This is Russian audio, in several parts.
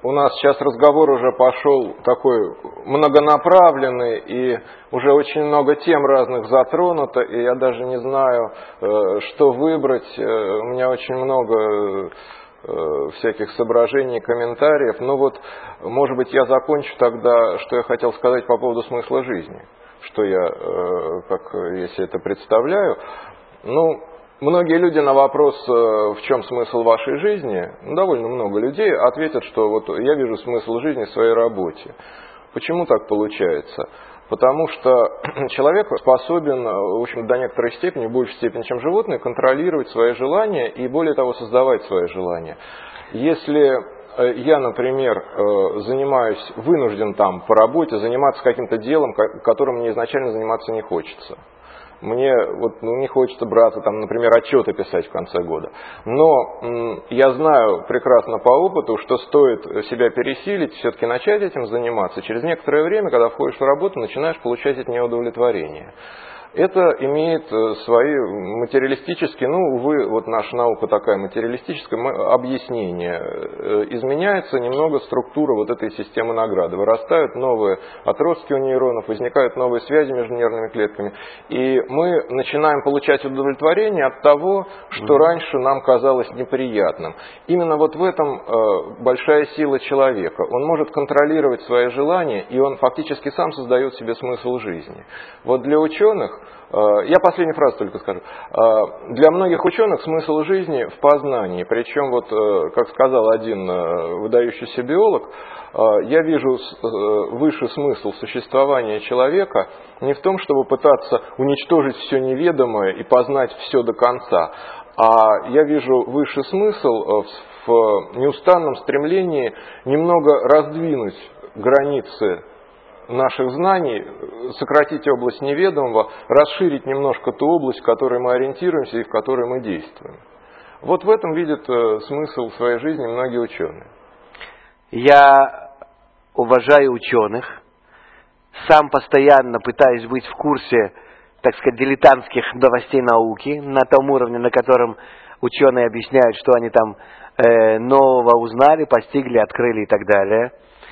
у нас сейчас разговор уже пошел такой многонаправленный, и уже очень много тем разных затронуто, и я даже не знаю, что выбрать. У меня очень много всяких соображений, комментариев. Но вот, может быть, я закончу тогда, что я хотел сказать по поводу смысла жизни, что я, как я себе это представляю. Ну, многие люди на вопрос, в чем смысл вашей жизни, довольно много людей ответят, что вот я вижу смысл жизни в своей работе. Почему так получается? Потому что человек способен, в общем, до некоторой степени, в большей степени, чем животные, контролировать свои желания и, более того, создавать свои желания. Если я, например, вынужден там по работе заниматься каким-то делом, которым мне изначально заниматься не хочется. Мне вот, не хочется браться, там, например, отчеты писать в конце года. Но я знаю прекрасно по опыту, что стоит себя пересилить, все-таки начать этим заниматься. Через некоторое время, когда входишь в работу, начинаешь получать от нее удовлетворение. Это имеет свои материалистические, увы, вот наша наука такая материалистическая, объяснение. Изменяется немного структура вот этой системы награды. Вырастают новые отростки у нейронов, возникают новые связи между нервными клетками. И мы начинаем получать удовлетворение от того, что раньше нам казалось неприятным. Именно вот в этом большая сила человека. Он может контролировать свои желания, и он фактически сам создает себе смысл жизни. Вот для ученых, я последнюю фразу только скажу. Для многих ученых смысл жизни в познании. Причем, вот, как сказал один выдающийся биолог, я вижу высший смысл существования человека не в том, чтобы пытаться уничтожить все неведомое и познать все до конца, а я вижу высший смысл в неустанном стремлении немного раздвинуть границы наших знаний, сократить область неведомого, расширить немножко ту область, в которой мы ориентируемся и в которой мы действуем. Вот в этом видят смысл своей жизни многие ученые. Я уважаю ученых, сам постоянно пытаюсь быть в курсе, так сказать, дилетантских новостей науки, на том уровне, на котором ученые объясняют, что они там нового узнали, постигли, открыли и так далее.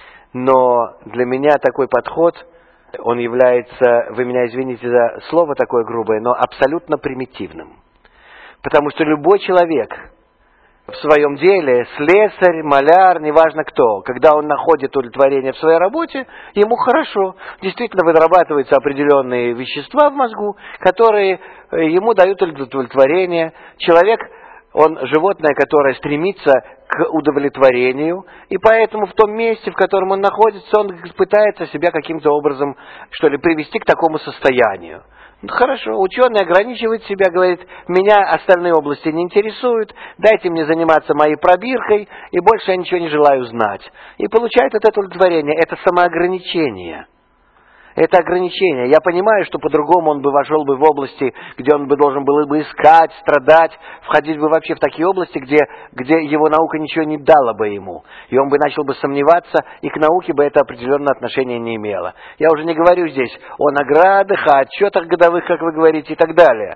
Но для меня такой подход, он является, вы меня извините за слово такое грубое, но абсолютно примитивным. Потому что любой человек в своем деле, слесарь, маляр, неважно кто, когда он находит удовлетворение в своей работе, ему хорошо. Действительно вырабатываются определенные вещества в мозгу, которые ему дают удовлетворение. Человек, он животное, которое стремится к удовлетворению, и поэтому в том месте, в котором он находится, он пытается себя каким-то образом, что ли, привести к такому состоянию. Хорошо, ученый ограничивает себя, говорит, меня остальные области не интересуют, дайте мне заниматься моей пробиркой, и больше я ничего не желаю знать. И получает от этого удовлетворение. Это самоограничение. Это ограничение. Я понимаю, что по-другому он бы вошел бы в области, где он бы должен был бы искать, страдать, входить бы вообще в такие области, где его наука ничего не дала бы ему. И он бы начал бы сомневаться, и к науке бы это определенное отношение не имело. Я уже не говорю здесь о наградах, о отчетах годовых, как вы говорите, и так далее.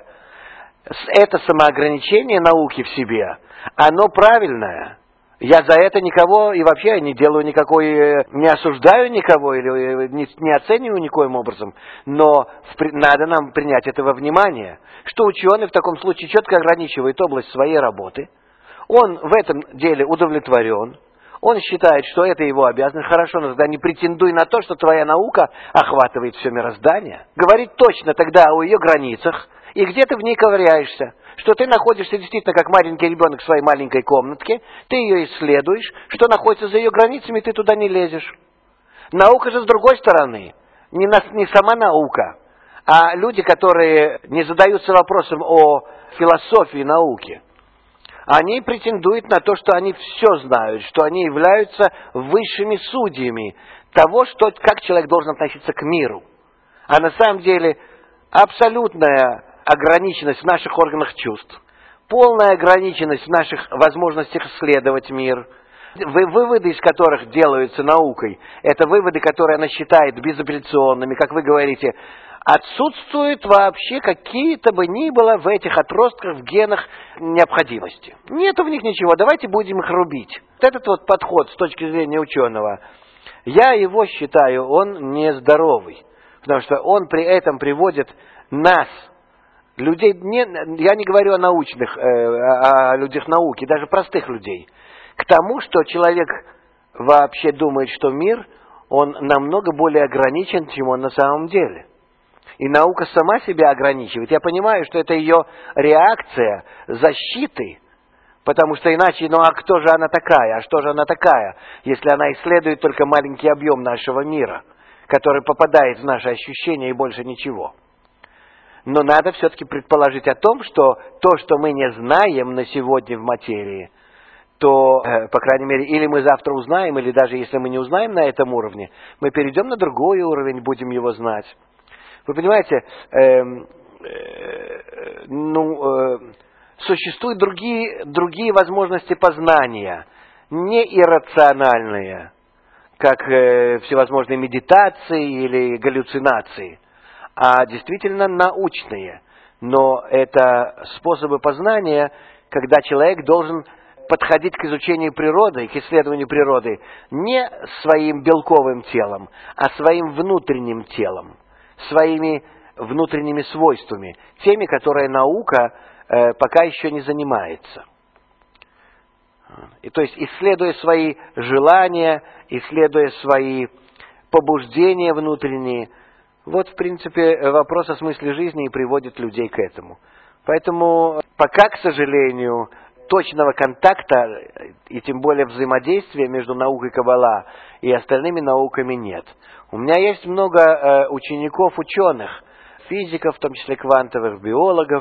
Это самоограничение науки в себе, оно правильное. Я за это никого и вообще не делаю никакой, не осуждаю никого или не оцениваю никоим образом, но надо нам принять это во внимание, что ученый в таком случае четко ограничивает область своей работы, он в этом деле удовлетворен, он считает, что это его обязанность, хорошо, но тогда не претендуй на то, что твоя наука охватывает все мироздание, говорит точно тогда о ее границах, и где ты в ней ковыряешься, что ты находишься действительно как маленький ребенок в своей маленькой комнатке, ты ее исследуешь, что находится за ее границами, ты туда не лезешь. Наука же с другой стороны, не сама наука, а люди, которые не задаются вопросом о философии науки. Они претендуют на то, что они все знают, что они являются высшими судьями того, как человек должен относиться к миру. А на самом деле абсолютная ограниченность в наших органах чувств, полная ограниченность в наших возможностях исследовать мир, Выводы, из которых делаются наукой, это выводы, которые она считает безапелляционными, как вы говорите. Отсутствуют вообще какие-то бы ни было в этих отростках, в генах необходимости. Нету в них ничего, давайте будем их рубить. Вот этот вот подход с точки зрения ученого, я его считаю, он нездоровый. Потому что он при этом приводит нас, людей, я не говорю о научных, о людях науки, даже простых людей, к тому, что человек вообще думает, что мир, он намного более ограничен, чем он на самом деле. И наука сама себя ограничивает. Я понимаю, что это ее реакция защиты, потому что иначе, ну а кто же она такая, а что же она такая, если она исследует только маленький объем нашего мира, который попадает в наши ощущения и больше ничего. Но надо все-таки предположить о том, что то, что мы не знаем на сегодня в материи, то, по крайней мере, или мы завтра узнаем, или даже если мы не узнаем на этом уровне, мы перейдем на другой уровень, будем его знать. Вы понимаете, существуют другие возможности познания, не иррациональные, как всевозможные медитации или галлюцинации, а действительно научные. Но это способы познания, когда человек должен подходить к изучению природы, к исследованию природы не своим белковым телом, а своим внутренним телом, своими внутренними свойствами, теми, которые наука пока еще не занимается. И то есть, исследуя свои желания, исследуя свои побуждения внутренние, вот, в принципе, вопрос о смысле жизни и приводит людей к этому. Поэтому пока, к сожалению, точного контакта и тем более взаимодействия между наукой Каббала и остальными науками нет. У меня есть много учеников-ученых, физиков, в том числе квантовых, биологов,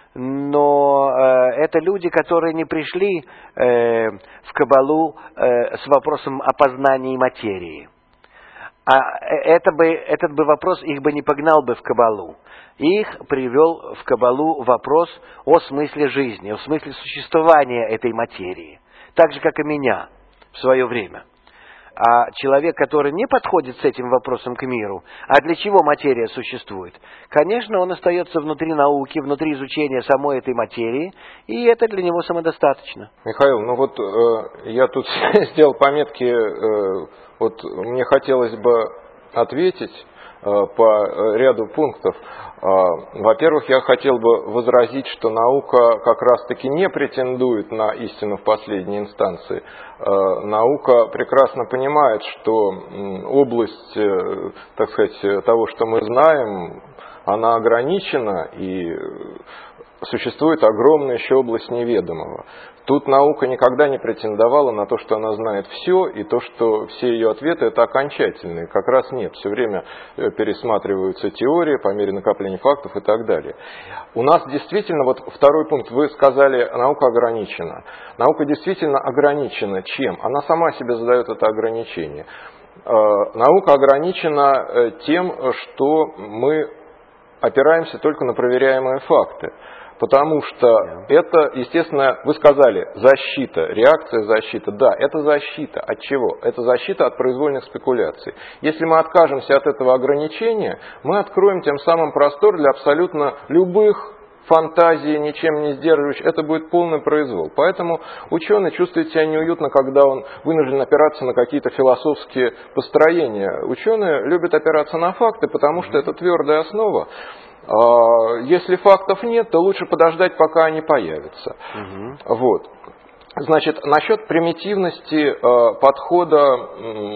но это люди, которые не пришли в Каббалу с вопросом о познании материи. А этот бы вопрос их бы не погнал бы в Каббалу. Их привел в Каббалу вопрос о смысле жизни, о смысле существования этой материи. Так же, как и меня в свое время. А человек, который не подходит с этим вопросом к миру, а для чего материя существует, конечно, он остается внутри науки, внутри изучения самой этой материи, и это для него самодостаточно. Михаил, ну вот я тут сделал пометки, вот мне хотелось бы ответить по ряду пунктов. Во-первых, я хотел бы возразить, что наука как раз-таки не претендует на истину в последней инстанции. Наука прекрасно понимает, что область, так сказать, того, что мы знаем, она ограничена, и существует огромная еще область неведомого. Тут наука никогда не претендовала на то, что она знает все, и то, что все ее ответы это окончательные. Как раз нет. Все время пересматриваются теории по мере накопления фактов и так далее. У нас действительно, вот второй пункт, вы сказали, наука ограничена. Наука действительно ограничена чем? Она сама себе задает это ограничение. Наука ограничена тем, что мы опираемся только на проверяемые факты. Потому что это, естественно, вы сказали, защита, реакция защита. Да, это защита. От чего? Это защита от произвольных спекуляций. Если мы откажемся от этого ограничения, мы откроем тем самым простор для абсолютно любых фантазий, ничем не сдерживающих. Это будет полный произвол. Поэтому ученый чувствует себя неуютно, когда он вынужден опираться на какие-то философские построения. Ученые любят опираться на факты, потому что это твердая основа. Если фактов нет, то лучше подождать, пока они появятся. Вот. Значит, насчет примитивности подхода,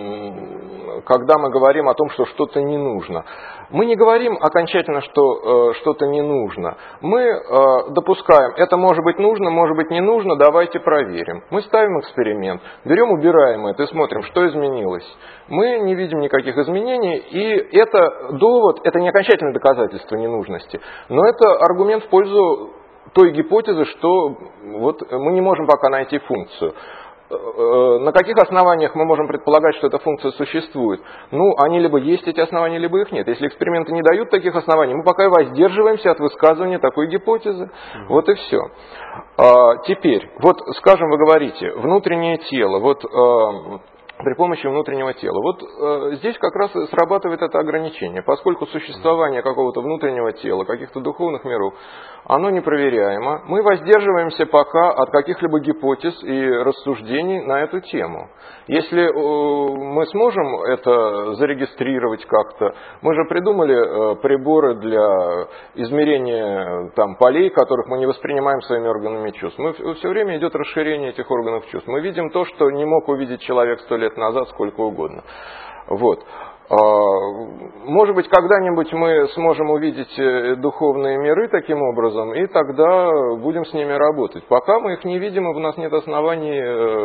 когда мы говорим о том, что что-то не нужно. Мы не говорим окончательно, что что-то не нужно. Мы допускаем, это может быть нужно, может быть не нужно, давайте проверим. Мы ставим эксперимент, берем, убираем это и смотрим, что изменилось. Мы не видим никаких изменений, и это довод, это не окончательное доказательство ненужности, но это аргумент в пользу той гипотезы, что вот мы не можем пока найти функцию. на каких основаниях мы можем предполагать, что эта функция существует? Ну, они либо есть эти основания, либо их нет. Если эксперименты не дают таких оснований, мы пока и воздерживаемся от высказывания такой гипотезы. Вот и все. Теперь, вот, скажем, вы говорите, внутреннее тело, вот при помощи внутреннего тела. Вот здесь как раз и срабатывает это ограничение, поскольку существование какого-то внутреннего тела, каких-то духовных миров, оно непроверяемо. Мы воздерживаемся пока от каких-либо гипотез и рассуждений на эту тему. Если мы сможем это зарегистрировать как-то, мы же придумали приборы для измерения там, полей, которых мы не воспринимаем своими органами чувств. Все время идет расширение этих органов чувств. Мы видим то, что не мог увидеть человек 100 лет назад, сколько угодно. Вот. Может быть, когда-нибудь мы сможем увидеть духовные миры таким образом, и тогда будем с ними работать. Пока мы их не видим, и у нас нет оснований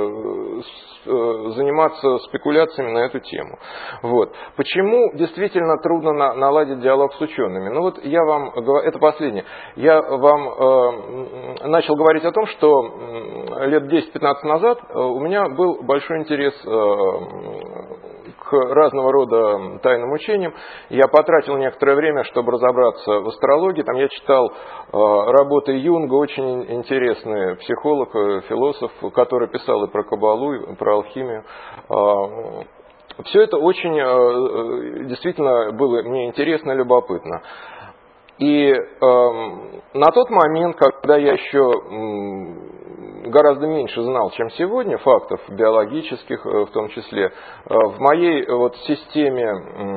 заниматься спекуляциями на эту тему. Вот. Почему действительно трудно наладить диалог с учеными? Ну вот я вам, это последнее, я вам начал говорить о том, что лет 10-15 назад у меня был большой интерес к разного рода тайным учениям. Я потратил некоторое время, чтобы разобраться в астрологии. Там я читал работы Юнга, очень интересный психолог, философ, который писал и про каббалу, и про алхимию. Все это очень действительно было мне интересно и любопытно. И на тот момент, когда я еще гораздо меньше знал, чем сегодня, фактов биологических в том числе, в моей вот системе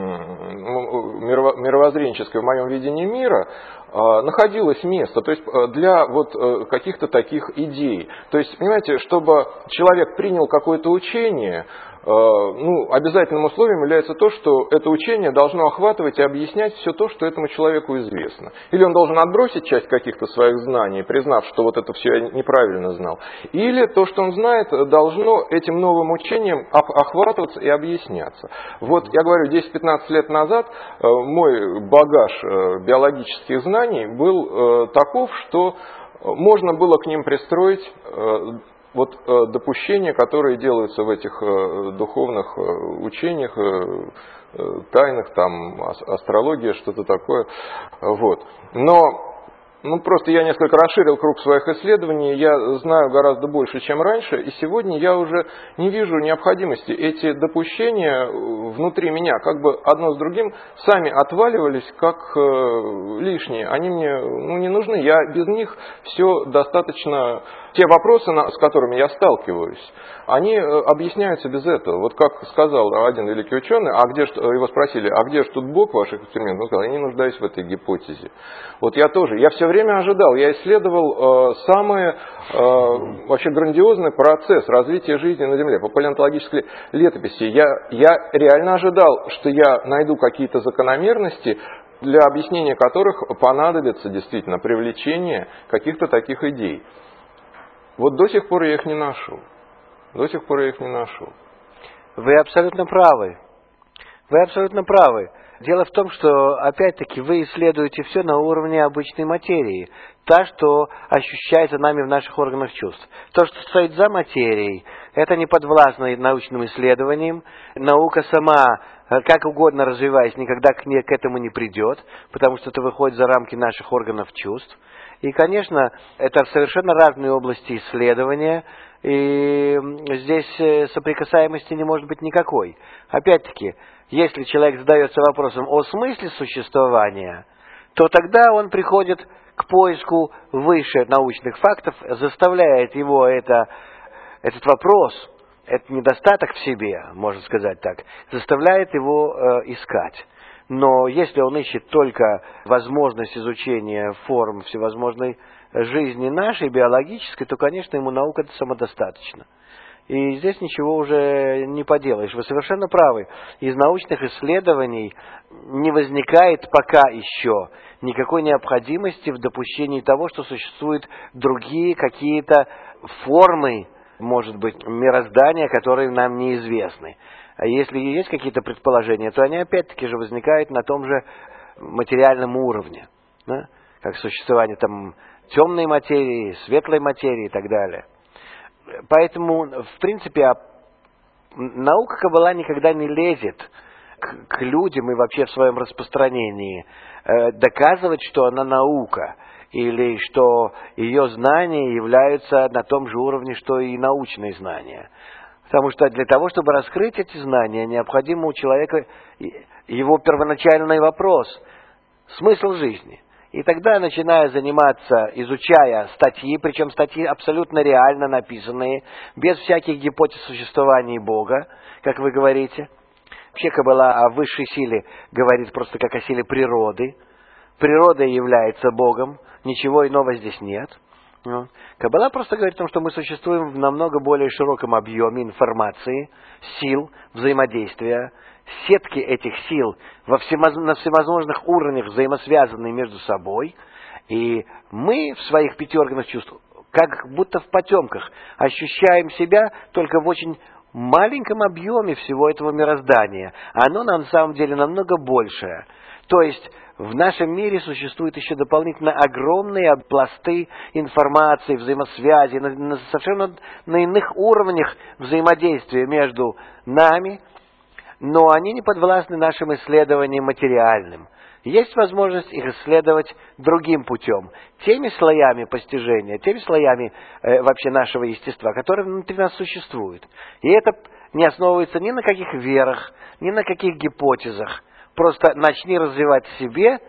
мировоззренческой, в моем видении мира находилось место, то есть для вот каких-то таких идей. То есть, понимаете, чтобы человек принял какое-то учение, ну, обязательным условием является то, что это учение должно охватывать и объяснять все то, что этому человеку известно. Или он должен отбросить часть каких-то своих знаний, признав, что вот это все я неправильно знал. Или то, что он знает, должно этим новым учением охватываться и объясняться. Вот я говорю, 10-15 лет назад мой багаж биологических знаний был таков, что можно было к ним пристроить вот допущения, которые делаются в этих духовных учениях, тайнах, там, астрология, что-то такое. Вот. Но просто я несколько расширил круг своих исследований, я знаю гораздо больше, чем раньше, и сегодня я уже не вижу необходимости. Эти допущения внутри меня, как бы одно с другим, сами отваливались как лишние. Они мне не нужны, я без них все достаточно... Те вопросы, с которыми я сталкиваюсь, они объясняются без этого. Вот как сказал один великий ученый, его спросили, а где же тут Бог ваших экспериментов? Он сказал, я не нуждаюсь в этой гипотезе. Вот я тоже, я все время ожидал, я исследовал самый вообще грандиозный процесс развития жизни на Земле по палеонтологической летописи. Я реально ожидал, что я найду какие-то закономерности, для объяснения которых понадобится действительно привлечение каких-то таких идей. Вот до сих пор я их не нашел. До сих пор я их не нашел. Вы абсолютно правы. Вы абсолютно правы. Дело в том, что, опять-таки, вы исследуете все на уровне обычной материи. Та, что ощущается нами в наших органах чувств. То, что стоит за материей, это не подвластно научным исследованиям. Наука сама, как угодно развиваясь, никогда к этому не придет, потому что это выходит за рамки наших органов чувств. И, конечно, это совершенно разные области исследования, и здесь соприкасаемости не может быть никакой. Опять-таки, если человек задается вопросом о смысле существования, то тогда он приходит к поиску выше научных фактов, заставляет его этот вопрос, этот недостаток в себе, можно сказать так, заставляет его искать. Но если он ищет только возможность изучения форм всевозможной жизни нашей, биологической, то, конечно, ему наука самодостаточна. И здесь ничего уже не поделаешь. Вы совершенно правы. Из научных исследований не возникает пока еще никакой необходимости в допущении того, что существуют другие какие-то формы, может быть, мироздания, которые нам неизвестны. А если есть какие-то предположения, то они опять-таки же возникают на том же материальном уровне, да? Как существование там темной материи, светлой материи и так далее. Поэтому, в принципе, наука Каббала никогда не лезет к людям и вообще в своем распространении доказывать, что она наука, или что ее знания являются на том же уровне, что и научные знания. Потому что для того, чтобы раскрыть эти знания, необходимо у человека его первоначальный вопрос – смысл жизни. И тогда, начиная заниматься, изучая статьи, причем статьи абсолютно реально написанные, без всяких гипотез существования Бога, как вы говорите. Вообще Каббала о высшей силе говорит просто как о силе природы. Природа является Богом, ничего иного здесь нет. Каббала просто говорит о том, что мы существуем в намного более широком объеме информации, сил, взаимодействия. Сетки этих сил на всевозможных уровнях взаимосвязаны между собой. И мы в своих 5 органах чувств, как будто в потемках, ощущаем себя только в очень маленьком объеме всего этого мироздания. Оно на самом деле намного большее. То есть в нашем мире существуют еще дополнительно огромные пласты информации, взаимосвязи, совершенно на иных уровнях взаимодействия между нами, но они не подвластны нашим исследованиям материальным. Есть возможность их исследовать другим путем, теми слоями постижения, теми слоями вообще нашего естества, которые внутри нас существуют. И это не основывается ни на каких верах, ни на каких гипотезах. Просто начни развивать в себе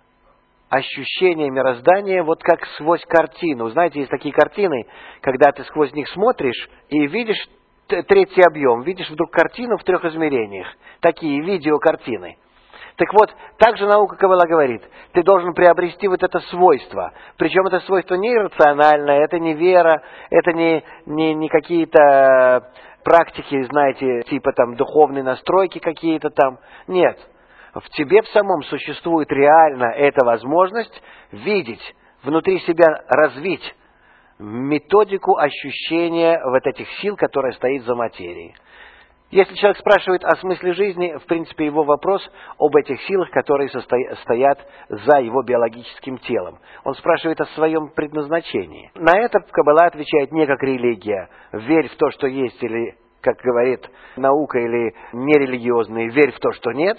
ощущение мироздания вот как сквозь картину. Знаете, есть такие картины, когда ты сквозь них смотришь и видишь третий объем, видишь вдруг картину в 3 измерениях. Такие видеокартины. Так вот, также наука Каббала говорит, ты должен приобрести вот это свойство. Причем это свойство не иррациональное, это не вера, это не какие-то практики, знаете, типа там духовные настройки какие-то там. Нет. В тебе в самом существует реально эта возможность видеть, внутри себя развить методику ощущения вот этих сил, которая стоит за материей. Если человек спрашивает о смысле жизни, в принципе, его вопрос об этих силах, которые стоят за его биологическим телом. Он спрашивает о своем предназначении. На это Каббала отвечает не как религия. Верь в то, что есть, или, как говорит наука, или нерелигиозные, верь в то, что нет,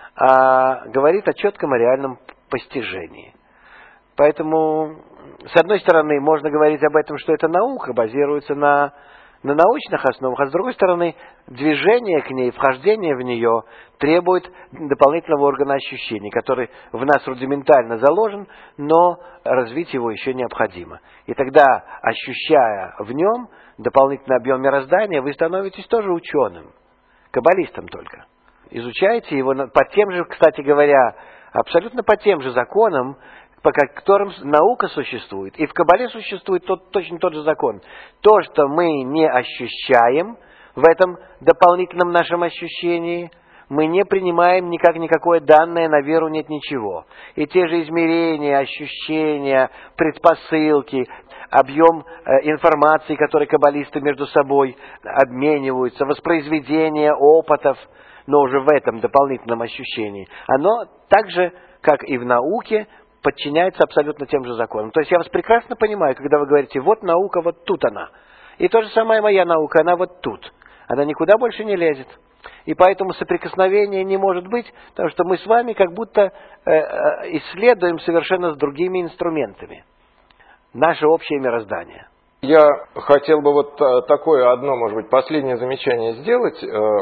а говорит о четком и реальном постижении. Поэтому, с одной стороны, можно говорить об этом, что это наука, базируется на научных основах, а с другой стороны, движение к ней, вхождение в нее требует дополнительного органа ощущений, который в нас рудиментально заложен, но развить его еще необходимо. И тогда, ощущая в нем дополнительный объем мироздания, вы становитесь тоже ученым, каббалистом только. Изучаете его по тем же, кстати говоря, абсолютно по тем же законам, по которым наука существует. И в Каббале существует точно тот же закон. То, что мы не ощущаем в этом дополнительном нашем ощущении, мы не принимаем никакое данное, на веру нет ничего. И те же измерения, ощущения, предпосылки, объем информации, который каббалисты между собой обмениваются, воспроизведение опытов, но уже в этом дополнительном ощущении, оно так же, как и в науке, подчиняется абсолютно тем же законам. То есть я вас прекрасно понимаю, когда вы говорите, вот наука, вот тут она. И то же самое моя наука, она вот тут. Она никуда больше не лезет. И поэтому соприкосновения не может быть, потому что мы с вами как будто исследуем совершенно с другими инструментами наше общее мироздание. Я хотел бы вот такое одно, может быть, последнее замечание сделать.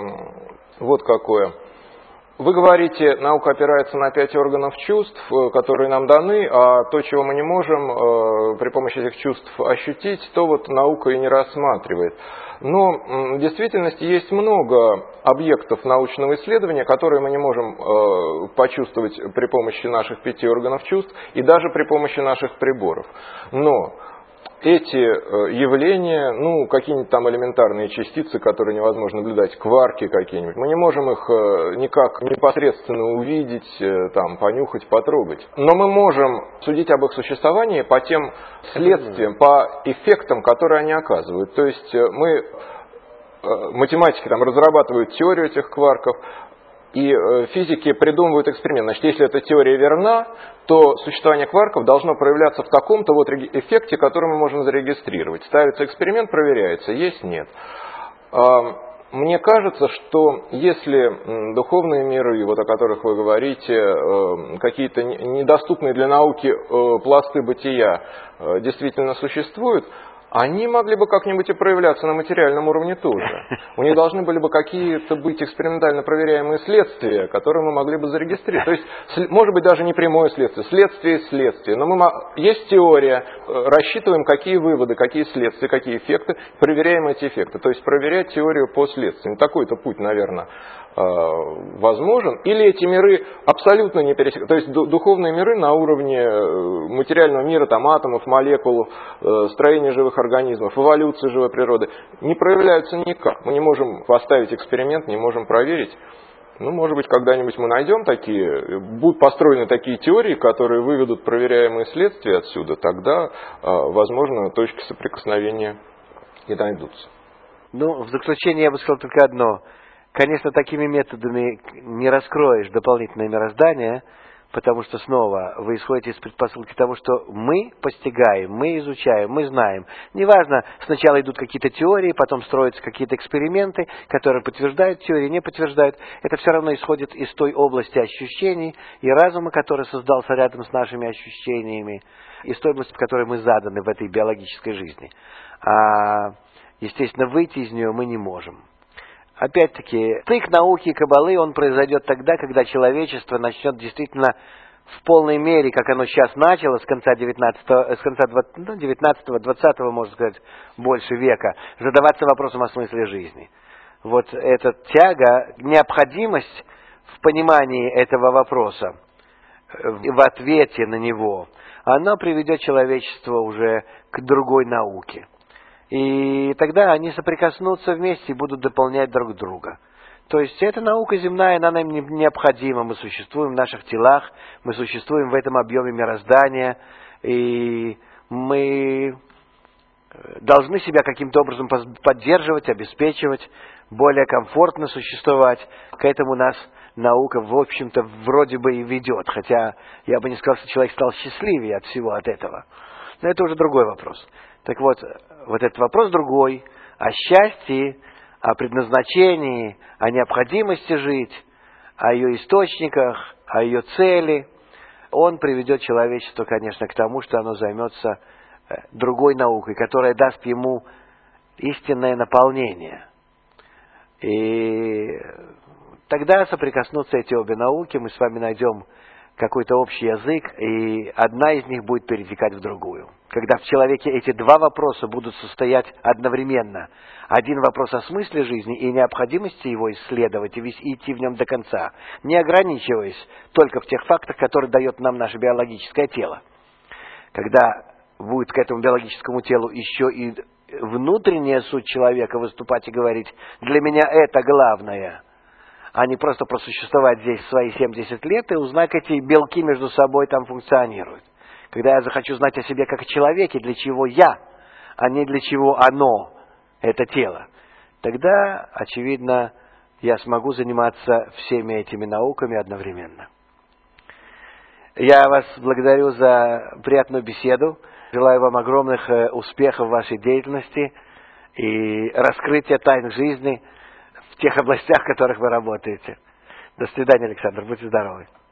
Вот какое. Вы говорите, наука опирается на 5 органов чувств, которые нам даны, а то, чего мы не можем при помощи этих чувств ощутить, то вот наука и не рассматривает. Но в действительности есть много объектов научного исследования, которые мы не можем почувствовать при помощи наших 5 органов чувств и даже при помощи наших приборов. Но эти явления, какие-нибудь там элементарные частицы, которые невозможно наблюдать, кварки какие-нибудь, мы не можем их никак непосредственно увидеть, там, понюхать, потрогать. Но мы можем судить об их существовании по тем следствиям, по эффектам, которые они оказывают. То есть математики там разрабатывают теорию этих кварков, И физики придумывают эксперимент. Значит, если эта теория верна, то существование кварков должно проявляться в таком-то вот эффекте, который мы можем зарегистрировать. Ставится эксперимент, проверяется, есть, нет. Мне кажется, что если духовные миры, вот о которых вы говорите, какие-то недоступные для науки пласты бытия действительно существуют, они могли бы как-нибудь и проявляться на материальном уровне тоже. У них должны были бы какие-то быть экспериментально проверяемые следствия, которые мы могли бы зарегистрировать. То есть, может быть, даже не прямое следствие, следствие и следствие. Но есть теория, рассчитываем, какие выводы, какие следствия, какие эффекты, проверяем эти эффекты. То есть, проверять теорию по следствиям. Такой-то путь, наверное, возможен. Или эти миры абсолютно не пересекаются. То есть, духовные миры на уровне материального мира, там, атомов, молекул, строения живых организмов, эволюции живой природы, не проявляются никак. Мы не можем поставить эксперимент, не можем проверить. Ну, может быть, когда-нибудь мы найдем такие, будут построены такие теории, которые выведут проверяемые следствия отсюда, тогда, возможно, точки соприкосновения и найдутся. Ну, в заключение я бы сказал только одно. Конечно, такими методами не раскроешь дополнительное мироздание, потому что снова вы исходите из предпосылки того, что мы постигаем, мы изучаем, мы знаем. Неважно, сначала идут какие-то теории, потом строятся какие-то эксперименты, которые подтверждают теории, не подтверждают. Это все равно исходит из той области ощущений и разума, который создался рядом с нашими ощущениями, из той области, в которой мы заданы в этой биологической жизни. Естественно, выйти из нее мы не можем. Опять-таки, стык науки и каббалы, он произойдет тогда, когда человечество начнет действительно в полной мере, как оно сейчас начало, с конца 19-20, можно сказать, больше века, задаваться вопросом о смысле жизни. Вот эта тяга, необходимость в понимании этого вопроса, в ответе на него, она приведет человечество уже к другой науке. И тогда они соприкоснутся вместе и будут дополнять друг друга. То есть эта наука земная, она нам необходима. Мы существуем в наших телах, мы существуем в этом объеме мироздания, и мы должны себя каким-то образом поддерживать, обеспечивать, более комфортно существовать. К этому нас наука, в общем-то, вроде бы и ведет. Хотя я бы не сказал, что человек стал счастливее от всего от этого. Но это уже другой вопрос. Так вот, вот этот вопрос другой, о счастье, о предназначении, о необходимости жить, о ее источниках, о ее цели, он приведет человечество, конечно, к тому, что оно займется другой наукой, которая даст ему истинное наполнение. И тогда соприкоснутся эти обе науки, мы с вами найдем какой-то общий язык, и одна из них будет перетекать в другую. Когда в человеке эти два вопроса будут состоять одновременно. Один вопрос о смысле жизни и необходимости его исследовать и идти в нем до конца, не ограничиваясь только в тех фактах, которые дает нам наше биологическое тело. Когда будет к этому биологическому телу еще и внутренняя суть человека выступать и говорить: «Для меня это главное», а не просто просуществовать здесь свои 70 лет и узнать, как эти белки между собой там функционируют. Когда я захочу знать о себе как о человеке, для чего я, а не для чего оно, это тело, тогда, очевидно, я смогу заниматься всеми этими науками одновременно. Я вас благодарю за приятную беседу. Желаю вам огромных успехов в вашей деятельности и раскрытия тайн жизни в тех областях, в которых вы работаете. До свидания, Александр. Будьте здоровы.